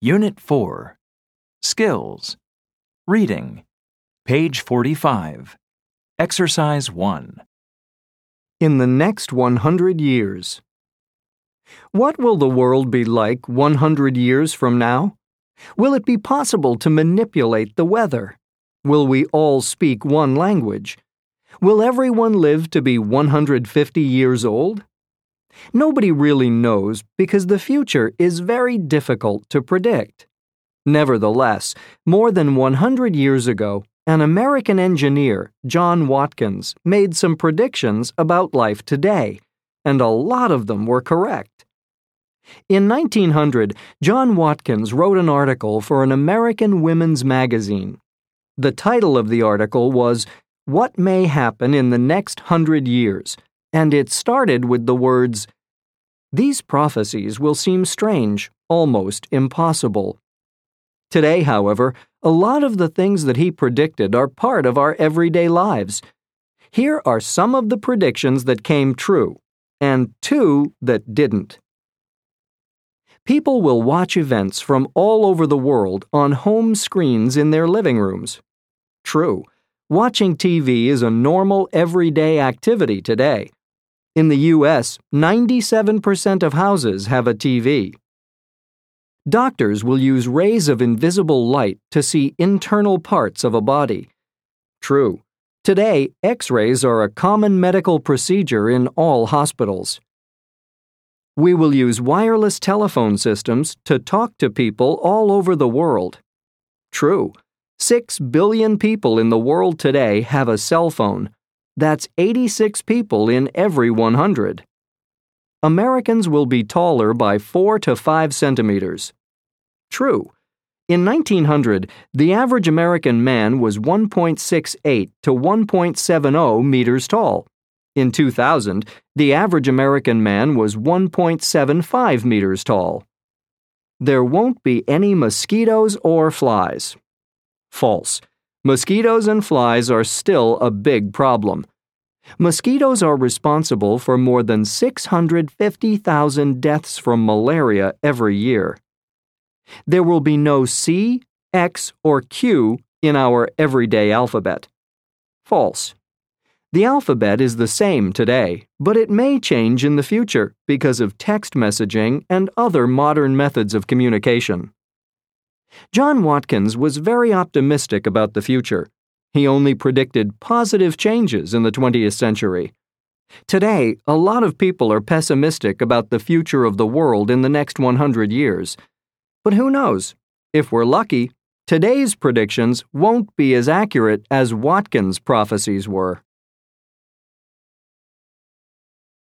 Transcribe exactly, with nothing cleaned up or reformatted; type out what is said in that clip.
Unit four. Skills. Reading. Page forty-five. Exercise one. In the next one hundred years. What will the world be like one hundred years from now? Will it be possible to manipulate the weather? Will we all speak one language? Will everyone live to be one hundred fifty years old? Nobody really knows because the future is very difficult to predict. Nevertheless, more than one hundred years ago, an American engineer, John Watkins, made some predictions about life today, and a lot of them were correct. In nineteen hundred, John Watkins wrote an article for an American women's magazine. The title of the article was "What May Happen in the Next Hundred Years," and it started with the words, "These prophecies will seem strange, almost impossible." Today, however, a lot of the things that he predicted are part of our everyday lives. Here are some of the predictions that came true, and two that didn't. People will watch events from all over the world on home screens in their living rooms. True. Watching T V is a normal, everyday activity today. In the U S, ninety-seven percent of houses have a T V. Doctors will use rays of invisible light to see internal parts of a body. True. Today, X-rays are a common medical procedure in all hospitals. We will use wireless telephone systems to talk to people all over the world. True. Six billion people in the world today have a cell phone. That's eighty-six people in every one hundred. Americans will be taller by four to five centimeters. True. In nineteen hundred, the average American man was one point six eight to one point seven zero meters tall. In two thousand, the average American man was one point seven five meters tall. There won't be any mosquitoes or flies. False. Mosquitoes and flies are still a big problem. Mosquitoes are responsible for more than six hundred fifty thousand deaths from malaria every year. There will be no C, X, or Q in our everyday alphabet. False. The alphabet is the same today, but it may change in the future because of text messaging and other modern methods of communication. John Watkins was very optimistic about the future. He only predicted positive changes in the twentieth century. Today, a lot of people are pessimistic about the future of the world in the next one hundred years. But who knows? If we're lucky, today's predictions won't be as accurate as Watkins' prophecies were.